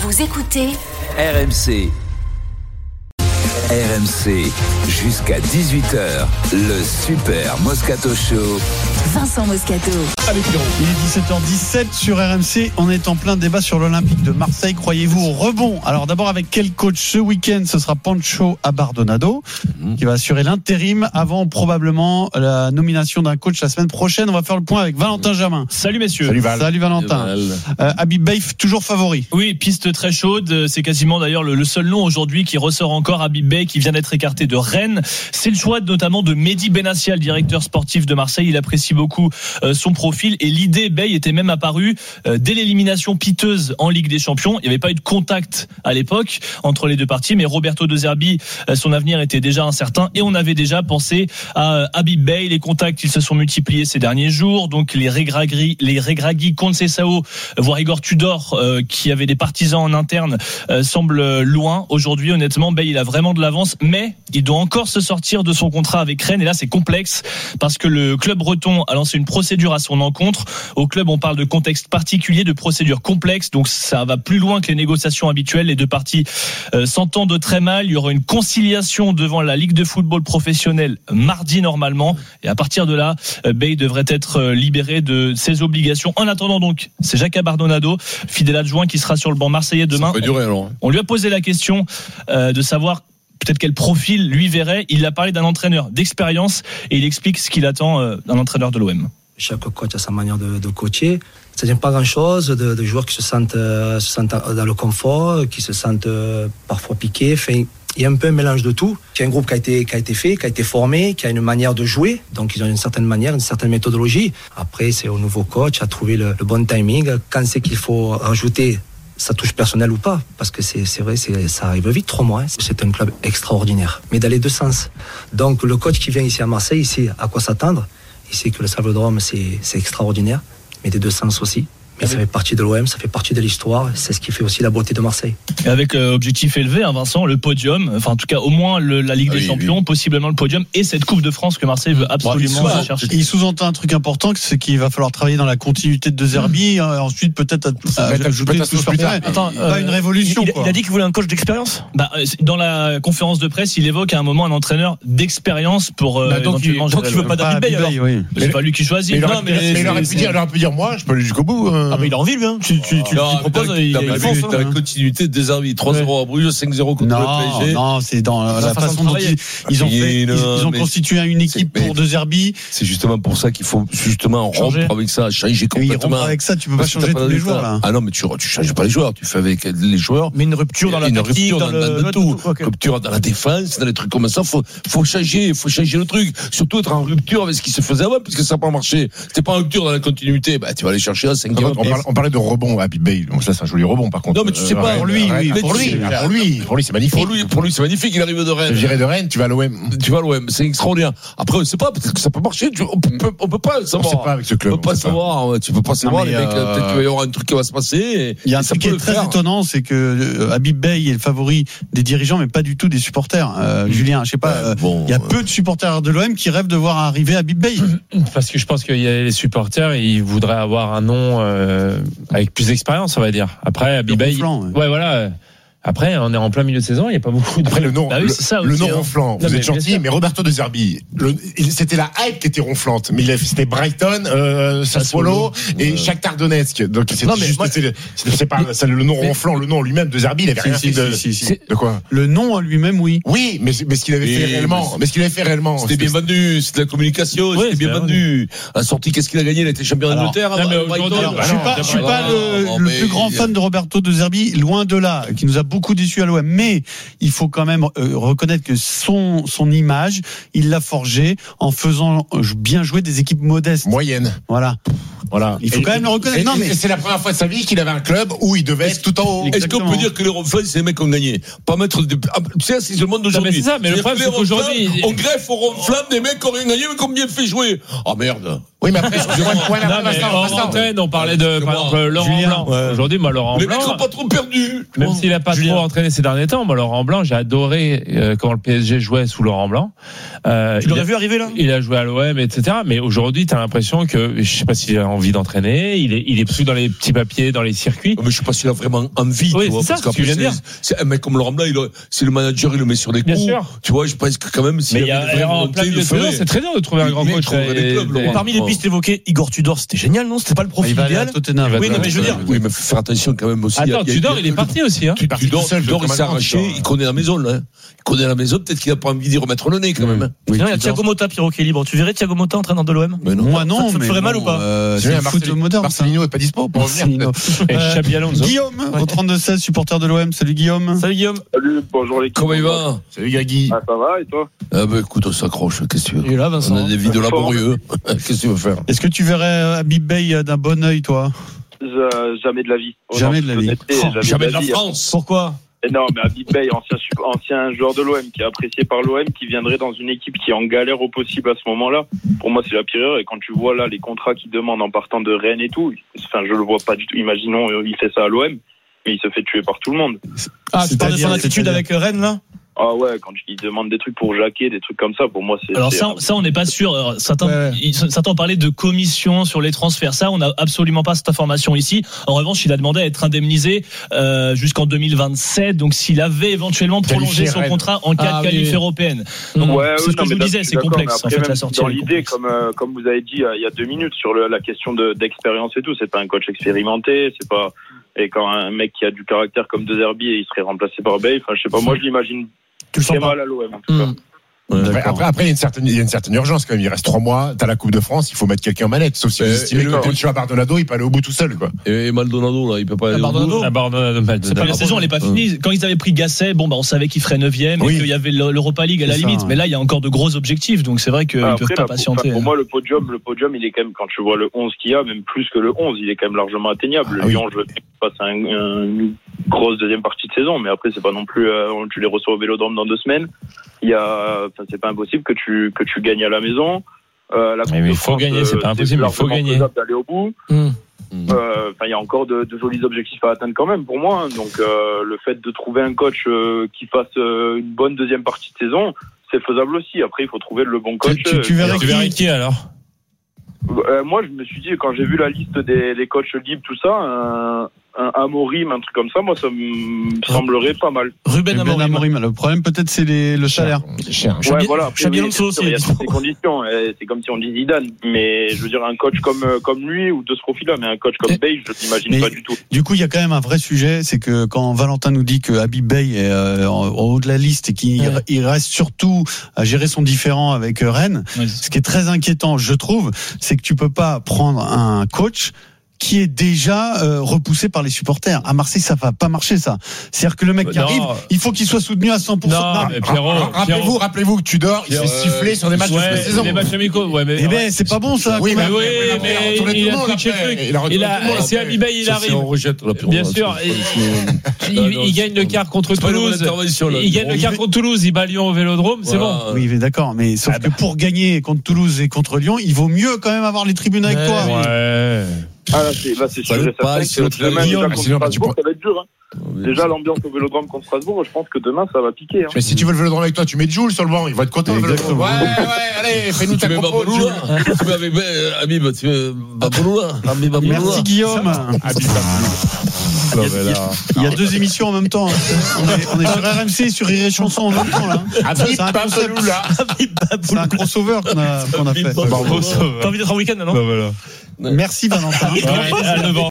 Vous écoutez RMC. RMC, jusqu'à 18h, le Super Moscato Show. Vincent Moscato. Avec Pierrot. Il est 17h17 sur RMC. On est en plein débat sur l'Olympique de Marseille. Croyez-vous au rebond? Alors d'abord, avec quel coach ce week-end? Ce sera Pancho Abardonado qui va assurer l'intérim avant probablement la nomination d'un coach la semaine prochaine. On va faire le point avec Valentin Jamin. Salut messieurs. Salut Val. Salut Valentin. Habib Beye toujours favori. Oui, piste très chaude. C'est quasiment d'ailleurs le seul nom aujourd'hui qui ressort encore. Habib Beye qui vient d'être écarté de Rennes. C'est le choix notamment de Mehdi Benassia, le directeur sportif de Marseille. Il apprécie beaucoup son profil et l'idée Beye était même apparue dès l'élimination piteuse en Ligue des Champions. Il n'y avait pas eu de contact à l'époque entre les deux parties, mais Roberto De Zerbi, son avenir était déjà incertain et on avait déjà pensé à Habib Beye. Les contacts, ils se sont multipliés ces derniers jours. Donc les Regragui, Conceição, voire Igor Tudor, qui avaient des partisans en interne, semblent loin. Aujourd'hui, honnêtement, Beye, il a vraiment de l'avance, mais il doit encore se sortir de son contrat avec Rennes. Et là, c'est complexe parce que le club breton a lancé une procédure à son encontre. Au club, on parle de contexte particulier, de procédure complexe. Donc, ça va plus loin que les négociations habituelles. Les deux parties s'entendent très mal. Il y aura une conciliation devant la Ligue de football professionnel mardi normalement. Et à partir de là, Beye devrait être libéré de ses obligations. En attendant donc, c'est Jacques Abardonado, fidèle adjoint, qui sera sur le banc marseillais demain. Ça peut durer alors. On lui a posé la question de savoir peut-être quel profil lui verrait. Il a parlé d'un entraîneur d'expérience et il explique ce qu'il attend d'un entraîneur de l'OM. Chaque coach a sa manière de coacher. Ça ne vient pas grand-chose de joueurs qui se sentent dans le confort, qui se sentent parfois piqués. Enfin, il y a un peu un mélange de tout. Il y a un groupe qui a été fait, qui a été formé, qui a une manière de jouer. Donc ils ont une certaine manière, une certaine méthodologie. Après, c'est au nouveau coach à trouver le bon timing. Quand c'est qu'il faut rajouter sa touche personnelle ou pas, parce que c'est vrai, ça arrive vite, 3 mois. C'est un club extraordinaire, mais dans les deux sens. Donc le coach qui vient ici à Marseille, il sait à quoi s'attendre. Il sait que le Salvadorome, c'est extraordinaire, mais des deux sens aussi. Mais ça fait partie de l'OM, ça fait partie de l'histoire. C'est ce qui fait aussi la beauté de Marseille. Et avec objectif élevé, Vincent, le podium, enfin en tout cas au moins la Ligue des Champions, possiblement le podium et cette Coupe de France que Marseille veut absolument chercher. Il sous-entend un truc important, c'est qu'il va falloir travailler dans la continuité de De Zerbi, ensuite peut-être ajouter pas une révolution. Il a dit qu'il voulait un coach d'expérience. Dans la conférence de presse, il évoque à un moment un entraîneur d'expérience pour donc il veut pas d'Habib Beye alors. C'est pas lui qui choisit. Mais il aurait pu dire moi, je peux aller jusqu'au bout. Ah mais il a envie lui hein. Tu proposes dans la continuité des arbitres 3-0 à Bruges, 5-0 contre le PSG. Non, c'est dans la façon dont ils ont fait. Ils ont constitué une équipe pour De Zerbi. C'est justement pour ça qu'il faut justement rompre avec ça, changer complètement. Avec ça, tu peux pas changer tous les joueurs là. Ah non, mais tu changes pas les joueurs, tu fais avec les joueurs. Mais une rupture dans la tactique, dans tout, rupture dans la défense, dans les trucs comme ça, faut changer le truc, surtout être en rupture avec ce qui se faisait avant parce que ça n'a pas marché. C'était pas en rupture dans la continuité, tu vas aller chercher à 5-0. On parlait de rebond à Habib Beye, donc ça c'est un joli rebond par contre. Non mais tu sais pas, pour lui c'est magnifique. Pour lui c'est magnifique, il arrive de Rennes. Je dirais de Rennes, tu vas à l'OM, c'est extraordinaire. Après on sait pas, peut-être que ça peut marcher, on peut pas savoir. On sait pas avec ce club. On peut pas savoir, tu peux pas savoir les mecs, peut-être qu'il va y avoir un truc qui va se passer. Il y a un truc qui est très étonnant, c'est que Habib Beye est le favori des dirigeants mais pas du tout des supporters. Julien, je sais pas, il y a peu de supporters de l'OM qui rêvent de voir arriver Habib Beye. Parce que je pense qu'il y a les supporters, ils voudraient avoir un nom avec plus d'expérience, on va dire. Après, Habib Beye, ouais, voilà. Après, on est en plein milieu de saison, il n'y a pas beaucoup de... Après, le nom, le nom ronflant, vous êtes gentil, mais Roberto De Zerbi, c'était la hype qui était ronflante, mais c'était Brighton, Sassuolo et Shakhtar Donetsk. Donc, c'est pas le nom ronflant, le nom lui-même De Zerbi, il avait rien fait de quoi? Le nom lui-même, oui. Oui, mais ce qu'il avait fait réellement. C'était bien vendu, c'était de la communication, c'était bien vendu. À la sortie, qu'est-ce qu'il a gagné? Il a été champion d'Angleterre. Je suis pas le plus grand fan de Roberto De Zerbi, loin de là, qui nous a beaucoup déçu à l'OM, mais il faut quand même reconnaître que son image, il l'a forgé en faisant bien jouer des équipes modestes, moyennes. Voilà. Il faut quand même le reconnaître. Et c'est la première fois de sa vie qu'il avait un club où il devait être tout en haut. Est-ce qu'on peut dire que les ronflants, c'est les mecs qui ont gagné? Pas mettre tu sais, c'est le monde d'aujourd'hui. C'est ça, mais le problème, c'est qu'aujourd'hui, on greffe aux ronflants des mecs qui ont rien gagné, mais qui ont bien fait jouer. Oh merde. Oui, mais après, excusez-moi. On parlait de, par exemple, Laurent Blanc. Aujourd'hui, moi, Laurent Blanc. Les mecs n'ont pas trop perdu. Même s'il a pas trop entraîné ces derniers temps. Moi, Laurent Blanc, j'ai adoré comment le PSG jouait sous Laurent Blanc. Tu l'aurais vu arriver là? Il a joué à l'OM, etc. Mais aujourd'hui, t'as l'impression que, je sais pas s'il a envie d'entraîner. Il est plus dans les petits papiers, dans les circuits. Mais je sais pas s'il a vraiment envie. Oui, tu vois, c'est ça, parce ce que je viens de dire. C'est un mec comme Laurent Blanc, c'est le manager, il le met sur des coups. Bien sûr. Tu vois, je pense que quand même, mais il y a en plein milieu de saison, c'est très dur de trouver un grand coach. Parmi les pistes évoquées, Igor Tudor, c'était génial, non? C'était pas le profil idéal? Oui, non, mais je veux dire. Oui, mais faut faire attention quand même aussi. Attends, Tudor, il est parti aussi, hein. Tudor, il s'est arraché, il connaît la maison, là. Il connaît la maison, peut-être qu'il a pas envie d'y remettre le nez, quand même. Il y a Thiago Motta, Pierrot, qui est libre. Tu verrais Thiago Motta entraîneur de l'OM? Moi, non. Ça te ferait mal ou pas? C'est le foot moderne. Marcelino est pas dispo pour revenir. Et Xabi Alonso. Guillaume, au 32-16, supporter de l'OM. Salut Guillaume. Salut Guillaume. Salut, bonjour l'équipe. Comment il va? Salut Gagui. Ah, ça va, et toi? Ah, bah, écoute, on s'accroche, qu'est-ce que tu veux? Il est là, Vincent. On a des vies de laborieux. Qu'est-ce que tu veux faire? Est-ce que tu verrais Habib Beye d'un bon œil, toi? Jamais de la vie. Jamais de la vie. Jamais de la France. Pourquoi? Non, mais Habib Beye, ancien joueur de l'OM, qui est apprécié par l'OM, qui viendrait dans une équipe qui est en galère au possible à ce moment-là. Pour moi, c'est la pire erreur. Et quand tu vois là les contrats qu'il demande en partant de Rennes et tout, enfin, je le vois pas du tout. Imaginons, il fait ça à l'OM, mais il se fait tuer par tout le monde. Ah, tu parles de son attitude avec Rennes, là? Ah ouais, quand il demande des trucs pour Jacquet, des trucs comme ça, pour moi, c'est... Alors ça, on n'est pas sûr. Alors, certains ont parlé de commission sur les transferts. Ça, on n'a absolument pas cette information ici. En revanche, il a demandé à être indemnisé jusqu'en 2027. Donc, s'il avait éventuellement prolongé son contrat en cas de qualif européenne. Donc, c'est ce que je vous disais, c'est complexe en fait la sortie. Dans l'idée, comme vous avez dit il y a 2 minutes sur la question d'expérience et tout, c'est pas un coach expérimenté, c'est pas... Et quand un mec qui a du caractère comme De Zerbi, il serait remplacé par Beye, enfin je sais pas, moi je l'imagine très mal à l'OM en tout cas. Ouais, après, il y a une certaine urgence quand même. Il reste 3 mois, t'as la Coupe de France, il faut mettre quelqu'un en manette. Sauf si vous estimez que quand tu as Bardonado, il peut aller au bout tout seul, quoi. Et Maldonado, là, il peut pas aller au bout. La saison, elle n'est pas finie. Quand ils avaient pris Gasset, on savait qu'il ferait 9e et qu'il y avait l'Europa League à la limite. Mais là, il y a encore de gros objectifs, donc c'est vrai qu'ils ne peuvent pas patienter. Pour moi, le podium, il est quand même, quand tu vois le 11 qu'il y a, même plus que le 11, il est quand même largement atteignable. Le Lyon, je veux pas, c'est une grosse deuxième partie de saison, mais après, c'est pas non plus, tu les reçois au Vélodrome dans 2 semaines. C'est pas impossible que tu gagnes à la maison. Mais il faut gagner, c'est pas impossible, il faut gagner. D'aller au bout. Il y a encore de jolis objectifs à atteindre quand même pour moi. Donc le fait de trouver un coach qui fasse une bonne deuxième partie de saison, c'est faisable aussi. Après, il faut trouver le bon coach. Tu verrais qui alors? Moi, je me suis dit, quand j'ai vu la liste des coachs libres, tout ça, un Amorim, un truc comme ça, moi, ça me semblerait pas mal. Ruben Amorim. Le problème, peut-être, c'est le salaire. Ouais, voilà. Xabi Alonso aussi. Il y a toutes ces conditions. C'est comme si on dit Zidane. Mais je veux dire, un coach comme lui, ou de ce profil-là, mais un coach comme Beye, je l'imagine pas du tout. Du coup, il y a quand même un vrai sujet, c'est que quand Valentin nous dit que Habib Beye est en haut de la liste et qu'il reste surtout à gérer son différend avec Rennes, ce qui est très inquiétant, je trouve, c'est que tu peux pas prendre un coach qui est déjà repoussé par les supporters. À Marseille, ça va pas marcher, ça. C'est-à-dire que le mec qui arrive, il faut qu'il soit soutenu à 100%. Rappelez-vous que Tudor, il s'est sifflé sur des matchs de saison. Des matchs amicaux, Eh ben, c'est pas bon, ça. Oui, mais il a switché le truc. C'est Habib Beye, il arrive. Bien sûr. Il gagne le quart contre Toulouse. Il gagne le quart contre Toulouse, il bat Lyon au Vélodrome, c'est bon. Oui, mais d'accord. Mais sauf que pour gagner contre Toulouse et contre Lyon, il vaut mieux quand même avoir les tribunes avec toi. Ouais. Ah là c'est sûr, demain ça va être dur. Déjà l'ambiance au Vélodrome contre Strasbourg, je pense que demain ça va piquer. Mais si tu veux le Vélodrome avec toi, tu mets Jules sur le banc, il va être content. Ouais, allez, fais-nous ta propos. Tu mets avec Habib, tu mets Babouloula. Merci Guillaume. Il y a 2 émissions en même temps. On est sur RMC et sur Rire et Chanson en même temps là. C'est un crossover qu'on a fait. T'as envie d'être en week-end, non? Merci Valentin.